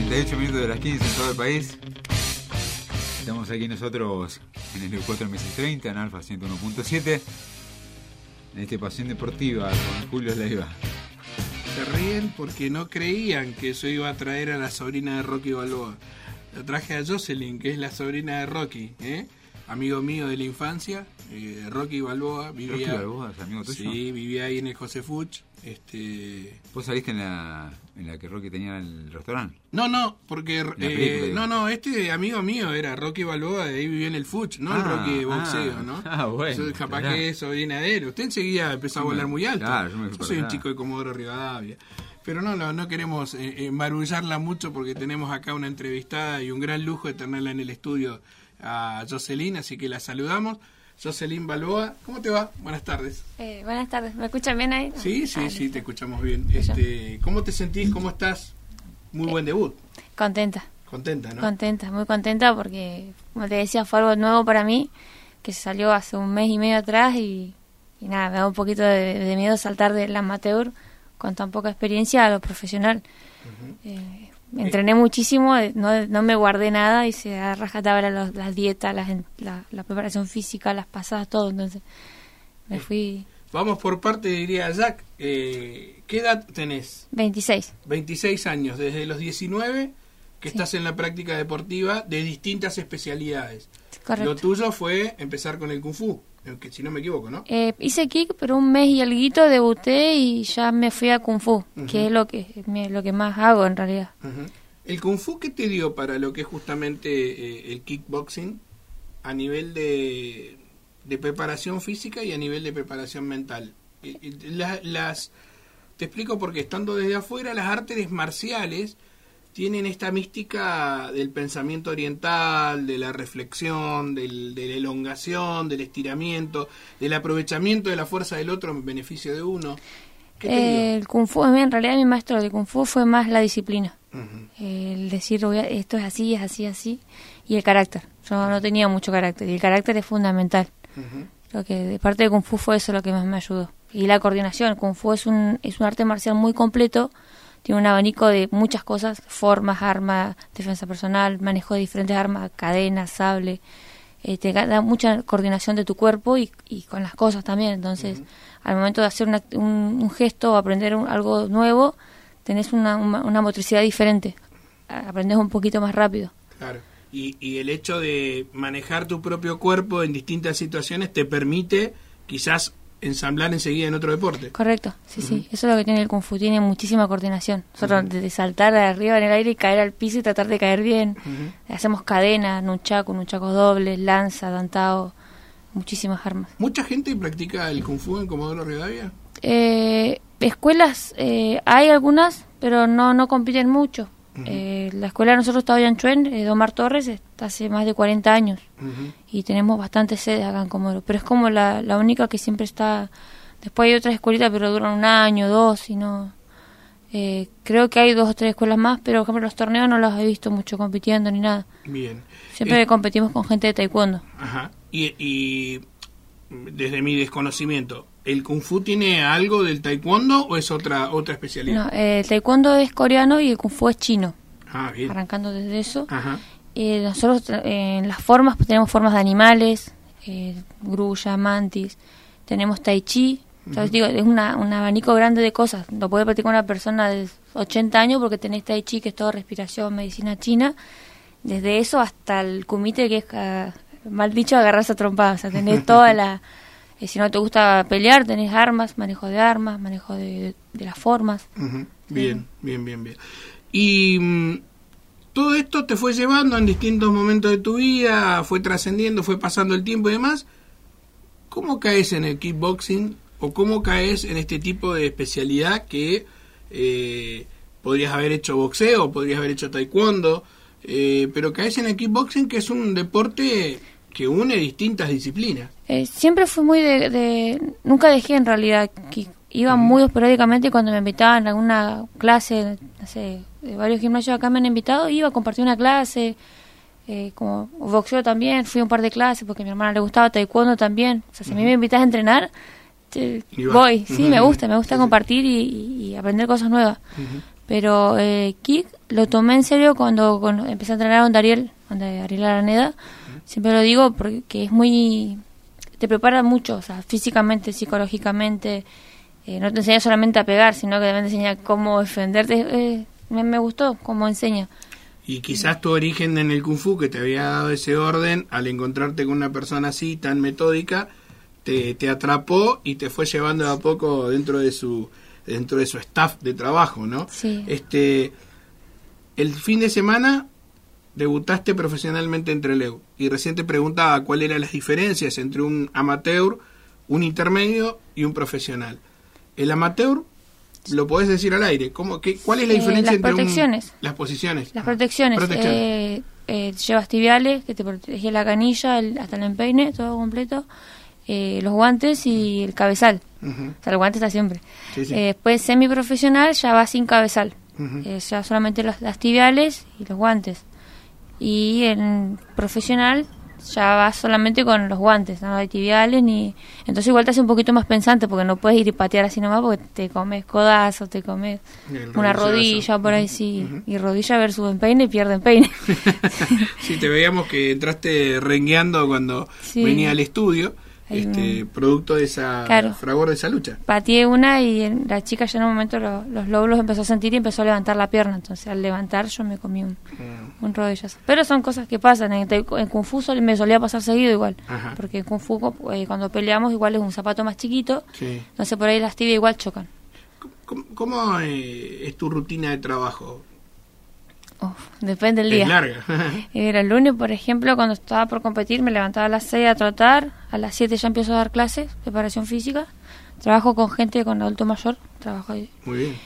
38 minutos de las 15 en todo el país. Estamos aquí nosotros en el 4 meses 30, en Alfa 101.7, en esta Pasión Deportiva con Julio Leiva. Se ríen porque no creían que yo iba a traer a la sobrina de Rocky Balboa. La traje a Jocelyn, que es la sobrina de Rocky, amigo mío de la infancia. Rocky Balboa vivía. ¿Rocky Balboa es amigo tuyo? Sí, vivía ahí en el José Fuch. ¿Vos saliste en la que Rocky tenía el restaurante? No, porque este amigo mío era Rocky Balboa, de ahí vivía en el Fuch, no el Rocky de boxeo, ¿no? Bueno. Eso, capaz que es sobrina de él. Usted enseguida empezó a volar muy alto. Claro, yo soy un chico de Comodoro Rivadavia. Pero no queremos embarullarla mucho porque tenemos acá una entrevistada y un gran lujo de tenerla en el estudio a Jocelyn, así que la saludamos. Jocelyn Balboa, ¿cómo te va? Buenas tardes. Buenas tardes, ¿me escuchan bien ahí? Sí, te escuchamos bien. ¿Cómo te sentís? ¿Cómo estás? Muy buen debut. Contenta. Contenta, ¿no? Contenta, muy contenta porque, como te decía, fue algo nuevo para mí, que salió hace un mes y medio atrás y nada, me da un poquito de miedo saltar del amateur con tan poca experiencia a lo profesional. Me entrené muchísimo, no me guardé nada, hice a rajatabla las dietas, la preparación física, las pasadas, todo, entonces me fui. Vamos por parte, diría Jack. ¿Qué edad tenés? 26. 26 años, desde los 19 que estás en la práctica deportiva de distintas especialidades. Correcto. Lo tuyo fue empezar con el Kung Fu, que si no me equivoco, ¿no? Hice kick, pero un mes y alguito debuté y ya me fui a Kung Fu, que es lo que más hago en realidad. ¿El Kung Fu qué te dio para lo que es justamente el kickboxing a nivel de preparación física y a nivel de preparación mental? Te explico porque estando desde afuera, las artes marciales tienen esta mística del pensamiento oriental, de la reflexión, de la elongación, del estiramiento, del aprovechamiento de la fuerza del otro en beneficio de uno. El Kung Fu, en realidad mi maestro de Kung Fu fue más la disciplina. El decir, esto es así, así, y el carácter. Yo no tenía mucho carácter, y el carácter es fundamental. Creo que de parte de Kung Fu fue eso lo que más me ayudó. Y la coordinación. Kung Fu es un arte marcial muy completo. Tiene un abanico de muchas cosas, formas, armas, defensa personal, manejo de diferentes armas, cadenas, sable. Te da mucha coordinación de tu cuerpo y con las cosas también. Entonces, al momento de hacer un gesto o aprender algo nuevo, tenés una motricidad diferente. Aprendes un poquito más rápido. Claro. Y el hecho de manejar tu propio cuerpo en distintas situaciones te permite quizás ensamblar enseguida en otro deporte. Correcto, sí. Eso es lo que tiene el Kung Fu, tiene muchísima coordinación. Nosotros de saltar de arriba en el aire y caer al piso y tratar de caer bien. Hacemos cadenas, nunchakos dobles, lanza, dantao, muchísimas armas. ¿Mucha gente practica el Kung Fu en Comodoro Rivadavia? Escuelas, hay algunas, pero no compiten mucho. La escuela de nosotros está hoy en Chuen, Domar Torres, está hace más de 40 años y tenemos bastantes sedes acá en Comodoro, pero es como la única que siempre está. Después hay otras escuelitas, pero duran un año, 2, y no. Creo que hay 2 o 3 escuelas más, pero por ejemplo los torneos no los he visto mucho compitiendo ni nada. Bien. Siempre competimos con gente de taekwondo. Ajá. Y desde mi desconocimiento, ¿el Kung Fu tiene algo del taekwondo o es otra especialidad? No, el taekwondo es coreano y el Kung Fu es chino. Bien. Arrancando desde eso. Ajá. Nosotros en las formas pues, tenemos formas de animales, grulla, mantis, tenemos tai chi. Entonces digo, es un abanico grande de cosas. Lo puede practicar una persona de 80 años porque tenés tai chi, que es todo respiración, medicina china. Desde eso hasta el kumite, que es, mal dicho, agarrarse a trompadas. O sea, tenés toda la... si no te gusta pelear, tenés armas, manejo de las formas. Bien. Y todo esto te fue llevando en distintos momentos de tu vida, fue trascendiendo, fue pasando el tiempo y demás. ¿Cómo caes en el kickboxing o cómo caes en este tipo de especialidad que podrías haber hecho boxeo, podrías haber hecho taekwondo, pero caes en el kickboxing, que es un deporte que une distintas disciplinas? Siempre fui muy nunca dejé en realidad. Iba muy esporádicamente cuando me invitaban a alguna clase, no sé, de varios gimnasios acá me han invitado, iba a compartir una clase, como boxeo también, fui a un par de clases porque a mi hermana le gustaba, taekwondo también. O sea, si a mí me invitas a entrenar, voy. Sí, me gusta compartir y aprender cosas nuevas. Pero kick lo tomé en serio cuando empecé a entrenar con Ariel Araneda. Siempre lo digo porque es muy... te prepara mucho, o sea, físicamente, psicológicamente. No te enseña solamente a pegar, sino que también te enseña cómo defenderte. Me gustó cómo enseña. Y quizás tu origen en el Kung Fu, que te había dado ese orden, al encontrarte con una persona así, tan metódica, te atrapó y te fue llevando de a poco dentro de su staff de trabajo, ¿no? Sí. El fin de semana debutaste profesionalmente en Trelew y recién te preguntaba cuáles eran las diferencias entre un amateur, un intermedio y un profesional. El amateur lo podés decir al aire. ¿Cuál es la diferencia entre las posiciones? Las protecciones. Llevas tibiales, que te protege la canilla, hasta el empeine, todo completo. Los guantes y el cabezal. Uh-huh. O sea, el guante está siempre. Sí, sí. Después, semiprofesional, ya va sin cabezal. Uh-huh. Ya solamente las tibiales y los guantes. Y en profesional ya vas solamente con los guantes, no hay tibiales ni... Entonces igual te hace un poquito más pensante porque no puedes ir y patear así nomás porque te comes codazos, te comes una rodilla por ahí, sí. Uh-huh. Y rodilla versus empeine y pierde empeine. Sí, te veíamos que entraste rengueando cuando venía al estudio. Producto de esa fragor de esa lucha. Pateé una y la chica ya en un momento los lóbulos empezó a sentir y empezó a levantar la pierna. Entonces al levantar yo me comí un rodillazo. Pero son cosas que pasan. En Kung Fu me solía pasar seguido igual. Ajá. Porque en Kung Fu cuando peleamos igual es un zapato más chiquito. Sí. Entonces por ahí las tibias igual chocan. ¿Cómo es tu rutina de trabajo? Depende del día. Es larga. Era el lunes, por ejemplo, cuando estaba por competir, me levantaba a las 6 a trotar, a las 7 ya empiezo a dar clases, preparación física, trabajo con gente con adulto mayor, trabajo ahí. Muy bien.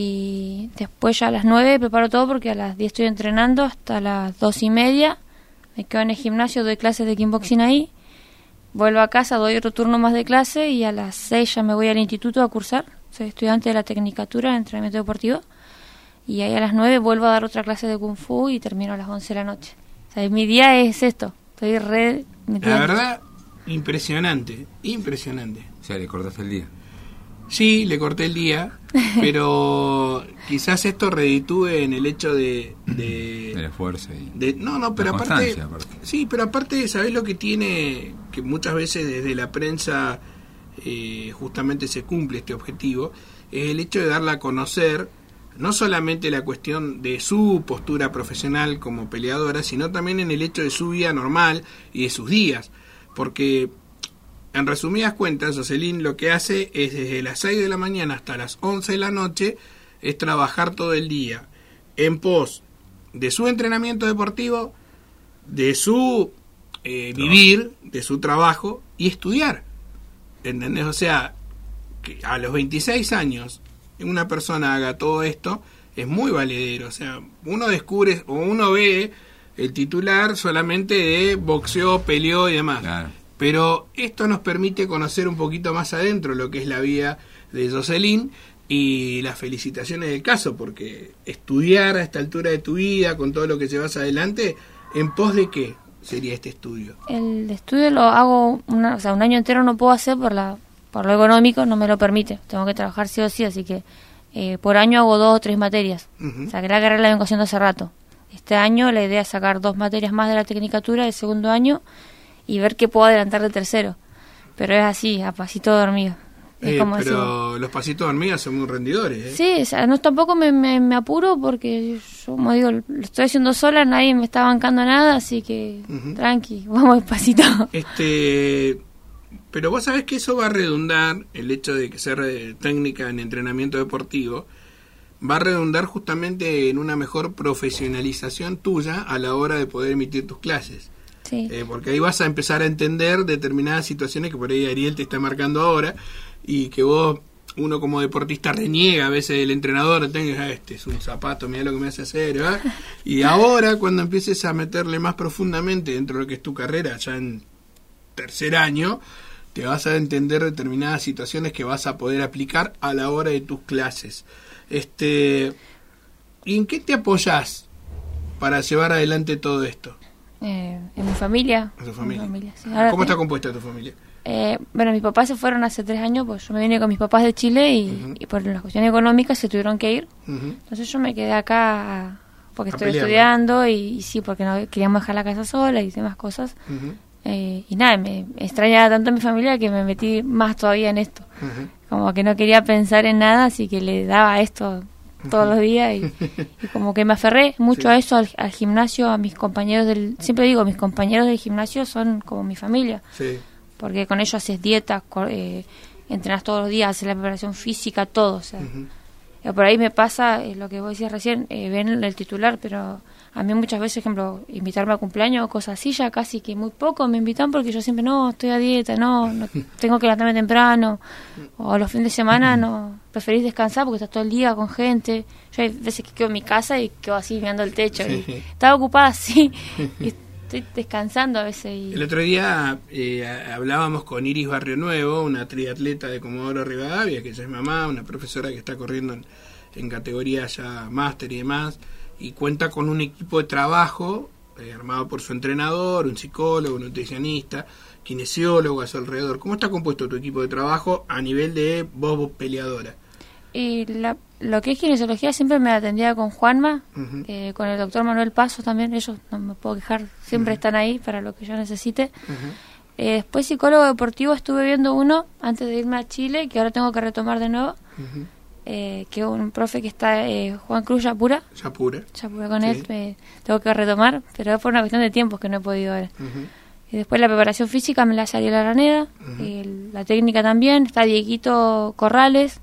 Y después ya a las 9 preparo todo porque a las 10 estoy entrenando hasta las 2:30, me quedo en el gimnasio, doy clases de kickboxing ahí, vuelvo a casa, doy otro turno más de clase y a las 6 ya me voy al instituto a cursar, soy estudiante de la Tecnicatura de Entrenamiento Deportivo. Y ahí a las 9 vuelvo a dar otra clase de Kung Fu y termino a las 11 de la noche. O sea, mi día es esto. Estoy re metida. La verdad, impresionante. O sea, le cortaste el día. Sí, le corté el día, pero quizás esto reditúe en el hecho de el esfuerzo y pero aparte. Sí, pero aparte, ¿sabés lo que tiene? Que muchas veces desde la prensa justamente se cumple este objetivo. Es el hecho de darla a conocer no solamente la cuestión de su postura profesional como peleadora, sino también en el hecho de su vida normal y de sus días. Porque, en resumidas cuentas, Jocelyn lo que hace es desde las 6 de la mañana hasta las 11 de la noche, es trabajar todo el día en pos de su entrenamiento deportivo, de su vivir, de su trabajo y estudiar. ¿Entendés? O sea, que a los 26 años una persona haga todo esto es muy valedero. O sea, uno descubre o uno ve el titular solamente de boxeo, peleó y demás. Claro. Pero esto nos permite conocer un poquito más adentro lo que es la vida de Jocelyn y las felicitaciones del caso, porque estudiar a esta altura de tu vida, con todo lo que llevas adelante, ¿en pos de qué sería este estudio? El estudio lo hago, un año entero no puedo hacer por lo económico, no me lo permite. Tengo que trabajar sí o sí, así que por año hago 2 o 3 materias. Uh-huh. O sea, que la carrera la vengo haciendo hace rato. Este año la idea es sacar 2 materias más de la Tecnicatura del segundo año y ver qué puedo adelantar de tercero. Pero es así, a pasito dormido. Pero los pasitos dormidos son muy rendidores, ¿eh? Sí, o sea, no, tampoco me apuro porque yo, como digo, lo estoy haciendo sola, nadie me está bancando nada, así que tranqui, vamos despacito. Pero vos sabés que eso va a redundar, el hecho de que ser técnica en entrenamiento deportivo, va a redundar justamente en una mejor profesionalización tuya a la hora de poder emitir tus clases. Sí. Porque ahí vas a empezar a entender determinadas situaciones que por ahí Ariel te está marcando ahora y que uno como deportista reniega a veces del entrenador, este es un zapato, mira lo que me hace hacer, ¿verdad? Y ahora cuando empieces a meterle más profundamente dentro de lo que es tu carrera, ya en tercer año, te vas a entender determinadas situaciones que vas a poder aplicar a la hora de tus clases. ¿Y en qué te apoyás para llevar adelante todo esto? En mi familia. ¿En tu familia? Sí. ¿Cómo está compuesta tu familia? Bueno, mis papás se fueron hace 3 años, pues yo me vine con mis papás de Chile y por las cuestiones económicas se tuvieron que ir. Entonces yo me quedé acá porque estoy estudiando y sí, porque no queríamos dejar la casa sola y demás cosas. Y nada, me extrañaba tanto a mi familia que me metí más todavía en esto. Como que no quería pensar en nada, así que le daba esto todos los días y como que me aferré mucho a eso, al gimnasio, a mis compañeros siempre digo, mis compañeros del gimnasio son como mi familia. Porque con ellos haces dieta, entrenas todos los días, haces la preparación física, todo. O sea, por ahí me pasa lo que vos decías recién, ven el titular, pero a mí muchas veces, por ejemplo, invitarme a cumpleaños o cosas así, ya casi que muy poco me invitan porque yo siempre, no, estoy a dieta, no tengo que levantarme temprano, o los fines de semana no preferís descansar porque estás todo el día con gente. Yo hay veces que quedo en mi casa y quedo así mirando el techo y estaba ocupada así y estoy descansando a veces. El otro día hablábamos con Iris Barrio Nuevo, una triatleta de Comodoro Rivadavia, que ella es mamá, una profesora que está corriendo en categoría ya máster y demás, y cuenta con un equipo de trabajo armado por su entrenador, un psicólogo, un nutricionista, kinesiólogo a su alrededor. ¿Cómo está compuesto tu equipo de trabajo a nivel de vos peleadora? Y lo que es kinesiología siempre me atendía con Juanma, con el doctor Manuel Pasos también, ellos no me puedo quejar, siempre están ahí para lo que yo necesite. Después psicólogo deportivo estuve viendo uno antes de irme a Chile, que ahora tengo que retomar de nuevo, que un profe que está, Juan Cruz Yapura con él, tengo que retomar, pero es por una cuestión de tiempos que no he podido ver. Y después la preparación física me la hace Ariel Araneda, la técnica también, está Dieguito Corrales,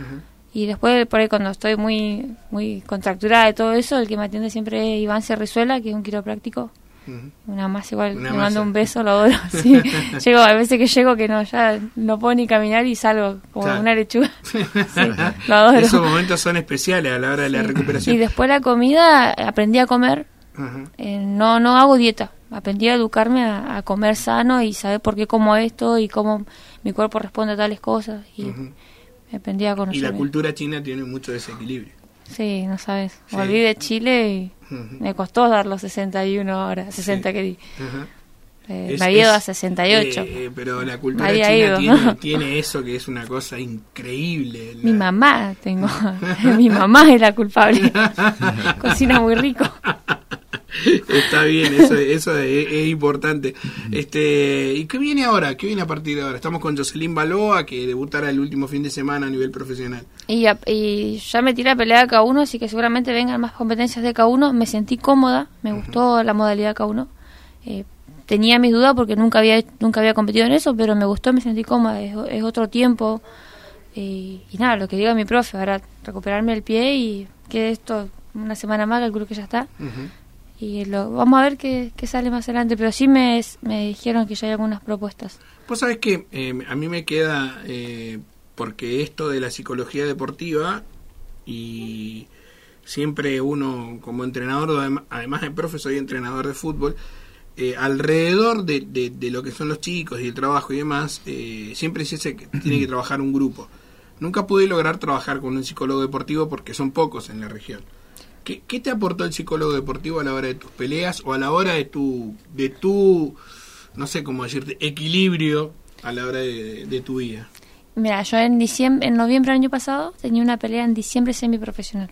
y después por ahí cuando estoy muy muy contracturada de todo eso, el que me atiende siempre es Iván Cerrizuela, que es un quiropráctico. Una más igual, le mando un beso, lo adoro. Sí. A veces que llego que ya no puedo ni caminar y salgo como una lechuga. Sí, lo adoro. Esos momentos son especiales a la hora de la recuperación. Y después la comida, aprendí a comer. No hago dieta. Aprendí a educarme a comer sano y saber por qué como esto y cómo mi cuerpo responde a tales cosas. Y aprendí a conocer. Y la cultura china tiene mucho desequilibrio. Sí, no sabes. Volví de Chile y me costó dar los 61 horas, 60 que di. Me había ido a 68. Pero la cultura china tiene eso que es una cosa increíble. Mi mamá, mi mamá es la culpable. Cocina muy rico. Está bien, eso es importante. ¿Y qué viene ahora? ¿Qué viene a partir de ahora? Estamos con Jocelyn Baloa, que debutará el último fin de semana a nivel profesional. Y ya me tiré a pelear a K1, así que seguramente vengan más competencias de K1. Me sentí cómoda, me gustó la modalidad K1. Tenía mis dudas porque nunca había competido en eso, pero me gustó, me sentí cómoda. Es otro tiempo. Y nada, lo que diga mi profe, ahora recuperarme el pie y que esto una semana más, calculo que ya está. Y vamos a ver qué sale más adelante, pero sí me dijeron que ya hay algunas propuestas. Pues sabes que a mí me queda, porque esto de la psicología deportiva, y siempre uno como entrenador, además de profe, soy entrenador de fútbol, alrededor de lo que son los chicos y el trabajo y demás, siempre se dice que tiene que trabajar un grupo. Nunca pude lograr trabajar con un psicólogo deportivo porque son pocos en la región. ¿Qué te aportó el psicólogo deportivo a la hora de tus peleas o a la hora de tu no sé cómo decirte, equilibrio a la hora de tu vida? Mira, yo en noviembre del año pasado tenía una pelea en diciembre semiprofesional.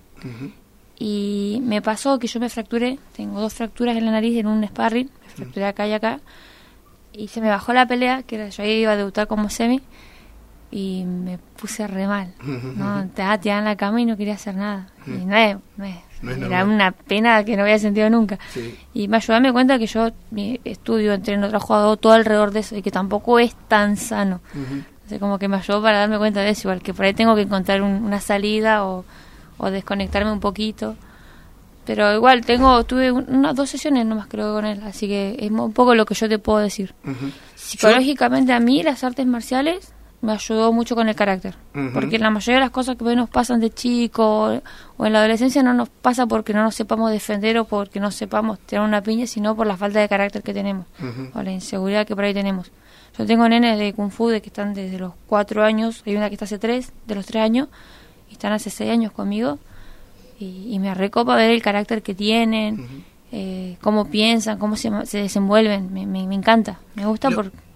Y me pasó que yo me fracturé, tengo 2 fracturas en la nariz en un sparring, me fracturé acá y acá, y se me bajó la pelea, yo ahí iba a debutar como semi, y me puse re mal, ¿no? Te en la cama y no quería hacer nada. Y no es era normal. Una pena que no había sentido nunca. Y me ayudó a darme cuenta que yo estudio, entreno, trabajo todo alrededor de eso y que tampoco es tan sano. Entonces como que me ayudó para darme cuenta de eso, igual que por ahí tengo que encontrar una salida o desconectarme un poquito. Pero igual tuve 2 sesiones nomás creo con él, así que es un poco lo que yo te puedo decir. Psicológicamente a mí las artes marciales me ayudó mucho con el carácter, porque la mayoría de las cosas que nos pasan de chico o en la adolescencia no nos pasa porque no nos sepamos defender o porque no sepamos tirar una piña, sino por la falta de carácter que tenemos o la inseguridad que por ahí tenemos. Yo tengo nenes de Kung Fu que están desde los 4 años, hay una que está hace 3, de los 3 años, y están hace 6 años conmigo, y me recopa ver el carácter que tienen, cómo piensan, cómo se desenvuelven, me encanta, me gusta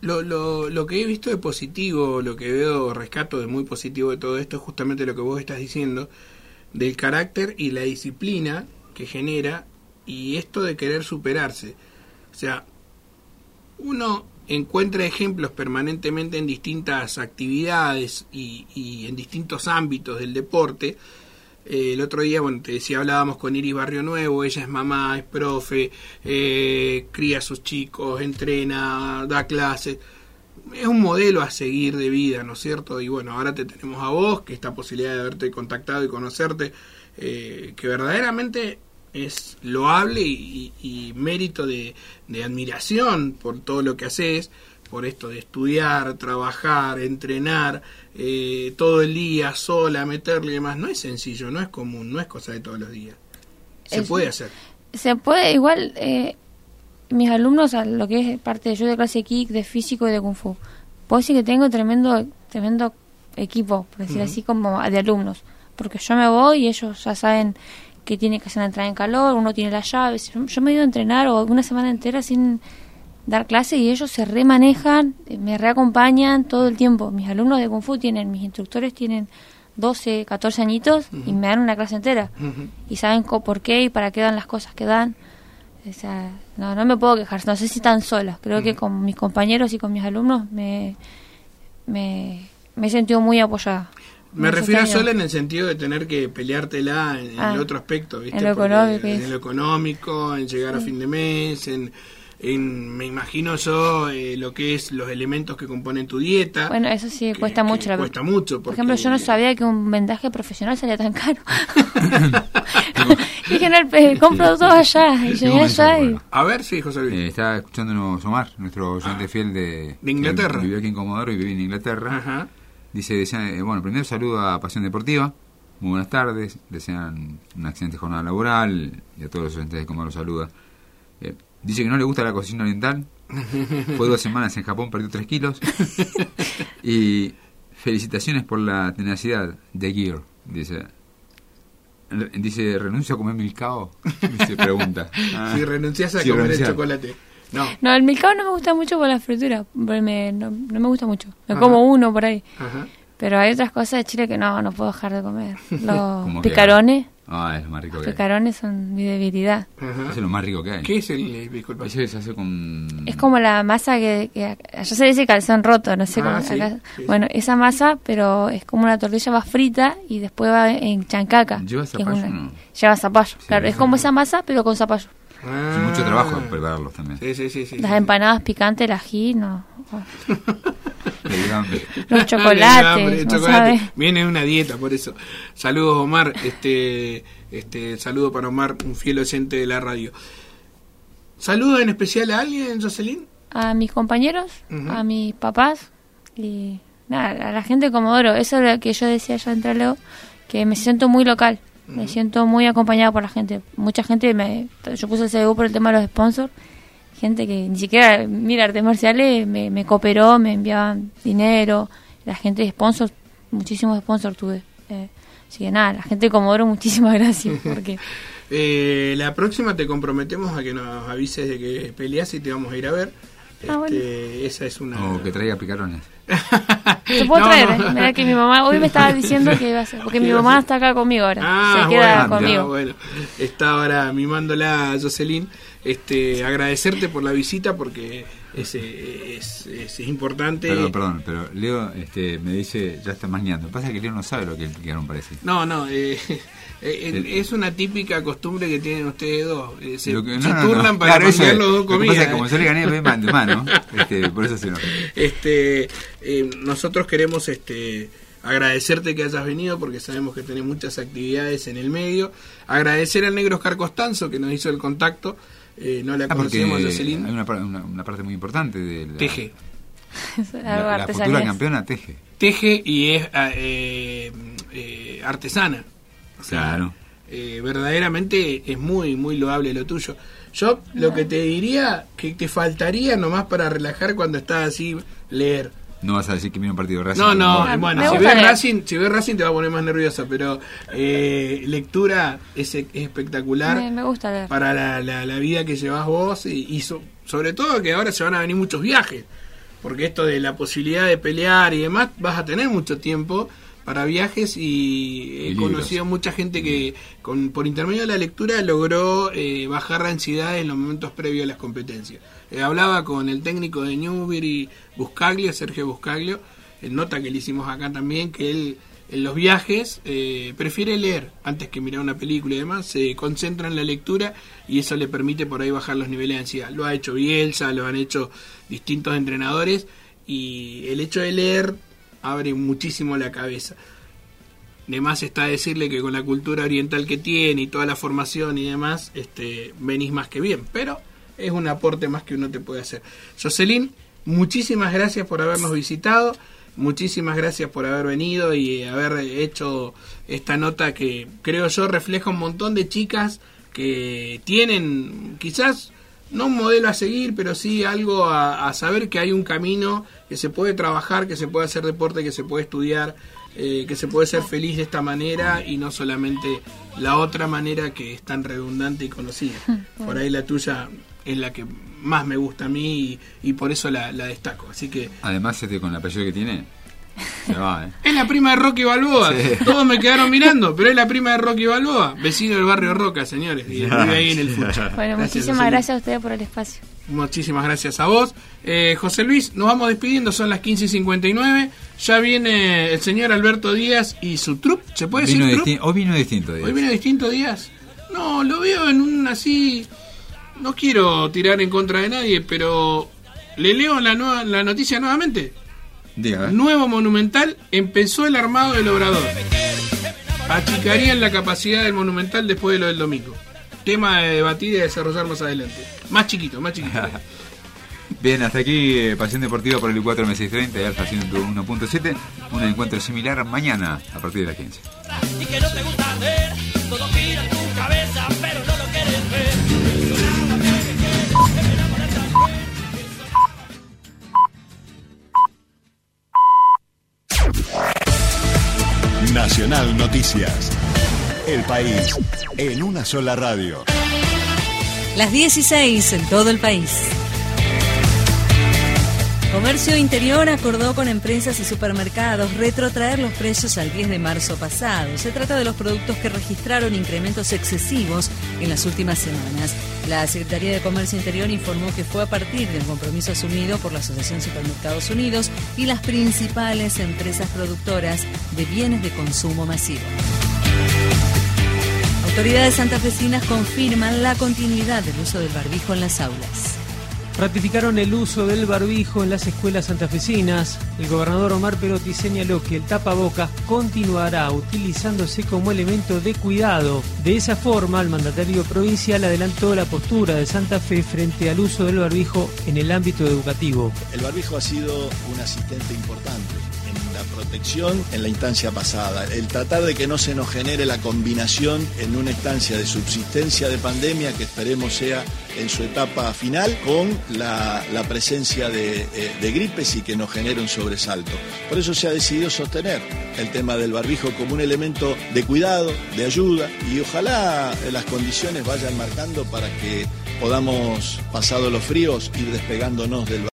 Lo que he visto de positivo, lo que veo, rescato de muy positivo de todo esto, es justamente lo que vos estás diciendo, del carácter y la disciplina que genera, y esto de querer superarse. O sea, uno encuentra ejemplos permanentemente en distintas actividades y en distintos ámbitos del deporte. El otro día, bueno, te decía, hablábamos con Iris Barrio Nuevo, ella es mamá, es profe, cría a sus chicos, entrena, da clases. Es un modelo a seguir de vida, ¿no es cierto? Y bueno, ahora te tenemos a vos, que esta posibilidad de haberte contactado y conocerte, que verdaderamente es loable y mérito de admiración por todo lo que haces, por esto de estudiar, trabajar, entrenar, todo el día sola, meterle y demás. No es sencillo, no es común, no es cosa de todos los días. Se puede hacer. Se puede, igual, mis alumnos, a lo que es parte de yo de clase de kick, de físico y de kung fu, puedo decir que tengo tremendo equipo, por decir así, como de alumnos, porque yo me voy y ellos ya saben que tiene que hacer una entrada en calor, uno tiene las llaves. Yo me he ido a entrenar o una semana entera sin dar clase y ellos se remanejan, me reacompañan todo el tiempo. Mis alumnos de Kung Fu mis instructores tienen 12, 14 añitos y me dan una clase entera. Y saben por qué y para qué dan las cosas que dan. O sea, no me puedo quejar, no sé si están solas. Creo que con mis compañeros y con mis alumnos me he sentido muy apoyada. Me refiero a sola en el sentido de tener que peleártela en el otro aspecto, ¿viste? En lo económico. En lo económico, en llegar a fin de mes, me imagino yo lo que es los elementos que componen tu dieta. Bueno, eso sí, cuesta mucho. Cuesta mucho. Por ejemplo, yo no sabía que un vendaje profesional salía tan caro. Dije, no, compro todo allá. Y llegué allá y... A ver, sí, José Luis. Está escuchándonos Omar, nuestro oyente fiel de Inglaterra. Vivió aquí en Comodoro y vive en Inglaterra. Ajá. Dice, bueno, primero saludo a Pasión Deportiva, muy buenas tardes, desean una excelente jornada laboral y a todos los oyentes de Comodoro saluda. Dice que no le gusta la cocina oriental, fue 2 semanas en Japón, perdió 3 kilos y felicitaciones por la tenacidad de Gear, dice, ¿renuncio a comer milcao? Se pregunta. Si renuncias a comer el chocolate. No, el milcao no me gusta mucho por la fritura, no me gusta mucho. Me como uno por ahí. Ajá. Pero hay otras cosas de Chile que no puedo dejar de comer. Los picarones. Es lo más rico que hay. Picarones son mi debilidad. Eso es lo más rico que hay. ¿Qué es el disculpa? Ese se hace con... Es como la masa que allá se dice calzón roto, no sé cómo. Sí, acá. Sí. Bueno, esa masa, pero es como una tortilla va frita y después va en chancaca. ¿Lleva zapallo? No. Lleva zapallo, Sí, claro. Es como esa masa, pero con zapallo. Es mucho trabajo prepararlos también. Sí. Las empanadas picantes, el ají, no. Los chocolates, no sabes. Viene una dieta, por eso. Saludos, Omar. Saludo para Omar, un fiel oyente de la radio. ¿Saludo en especial a alguien, Jocelyn? A mis compañeros, a mis papás y nada, a la gente de Comodoro. Eso es lo que yo decía ya entre Leo, que me siento muy local. Me siento muy acompañada por la gente. Mucha gente yo puse el CBU por el tema de los sponsors. Gente que ni siquiera mira artes marciales me cooperó, me enviaban dinero. La gente de sponsors, muchísimos sponsors tuve. Así que nada, la gente de Comodoro, muchísimas gracias. Porque la próxima te comprometemos a que nos avises de que peleas y te vamos a ir a ver. Bueno. Esa es una... O que traiga picarones. Se puede traer, Mira que mi mamá hoy me estaba diciendo que iba a hacer, porque mi mamá está acá conmigo ahora, se queda conmigo. Bueno, está ahora mimándola a Jocelyn. Agradecerte por la visita porque es importante. Perdón, pero Leo me dice, ya está mañando. Pasa que Leo no sabe lo que el picarón parece. Es una típica costumbre que tienen ustedes dos. Se turnan para claro, cambiar los dos comidas. Pasa que como yo le gané de mano, por eso se enoja. Nosotros queremos agradecerte que hayas venido porque sabemos que tenés muchas actividades en el medio. Agradecer al negro Oscar Costanzo que nos hizo el contacto. No la conocíamos, Jocelyn. Hay una parte muy importante de la... Teje. La futura campeona teje. Teje y es artesana. Claro. Verdaderamente es muy, muy loable lo tuyo. Yo lo que te diría que te faltaría nomás para relajar cuando estás así, leer. No vas a decir que viene un partido de Racing. No, bueno, si ves Racing te va a poner más nerviosa, pero lectura es espectacular. Me gusta leer. Para la vida que llevas vos y sobre todo que ahora se van a venir muchos viajes. porque esto de la posibilidad de pelear y demás, vas a tener mucho tiempo para viajes y he conocido mucha gente que por intermedio de la lectura logró bajar la ansiedad en los momentos previos a las competencias. Hablaba con el técnico de Newbery, Buscaglio, Sergio Buscaglio, en nota que le hicimos acá también, que él en los viajes prefiere leer antes que mirar una película y demás, se concentra en la lectura y eso le permite por ahí bajar los niveles de ansiedad. Lo ha hecho Bielsa, lo han hecho distintos entrenadores y el hecho de leer abre muchísimo la cabeza. Además está decirle que con la cultura oriental que tiene y toda la formación y demás, venís más que bien, pero es un aporte más que uno te puede hacer. Jocelyn, muchísimas gracias por habernos visitado, muchísimas gracias por haber venido y haber hecho esta nota que creo yo refleja un montón de chicas que tienen quizás no un modelo a seguir, pero sí algo a saber que hay un camino, que se puede trabajar, que se puede hacer deporte, que se puede estudiar, que se puede ser feliz de esta manera y no solamente la otra manera que es tan redundante y conocida. Por ahí la tuya es la que más me gusta a mí y por eso la destaco. Así que además con el apellido que tiene, se va, Es la prima de Rocky Balboa. Sí. Todos me quedaron mirando, pero es la prima de Rocky Balboa, vecino del barrio Roca, señores, y vive ahí en el Fucha. Bueno, muchísimas gracias a ustedes por el espacio. Muchísimas gracias a vos. José Luis, nos vamos despidiendo, son las 15:59. Ya viene el señor Alberto Díaz y su trup. ¿Se puede decir trup? Hoy vino distinto Díaz. ¿Hoy vino distinto Díaz? No, lo veo en un así... No quiero tirar en contra de nadie, pero le leo la noticia nuevamente. Diga, Nuevo Monumental, empezó el armado del Obrador. Achicarían la capacidad del Monumental después de lo del domingo. Tema de debatir y de desarrollar más adelante. Más chiquito. Bien, hasta aquí Pasión Deportiva por el U4 M630 y Alfa 101.7. Un encuentro similar mañana a partir de las 15. Y que no te gusta ver, todo gira en tu cabeza, pero no lo quieres ver. Nacional Noticias. El país en una sola radio. Las 16 en todo el país. Comercio Interior acordó con empresas y supermercados retrotraer los precios al 10 de marzo pasado. Se trata de los productos que registraron incrementos excesivos en las últimas semanas. La Secretaría de Comercio Interior informó que fue a partir del compromiso asumido por la Asociación Supermercados Unidos y las principales empresas productoras de bienes de consumo masivo. Autoridades santafesinas confirman la continuidad del uso del barbijo en las aulas. Ratificaron el uso del barbijo en las escuelas santafesinas. El gobernador Omar Perotti señaló que el tapabocas continuará utilizándose como elemento de cuidado. De esa forma, el mandatario provincial adelantó la postura de Santa Fe frente al uso del barbijo en el ámbito educativo. El barbijo ha sido un asistente importante en la protección en la instancia pasada. El tratar de que no se nos genere la combinación en una instancia de subsistencia de pandemia que esperemos sea en su etapa final con la presencia de gripes y que nos genere un sobresalto. Por eso se ha decidido sostener el tema del barbijo como un elemento de cuidado, de ayuda y ojalá las condiciones vayan marcando para que podamos, pasados los fríos, ir despegándonos del barbijo.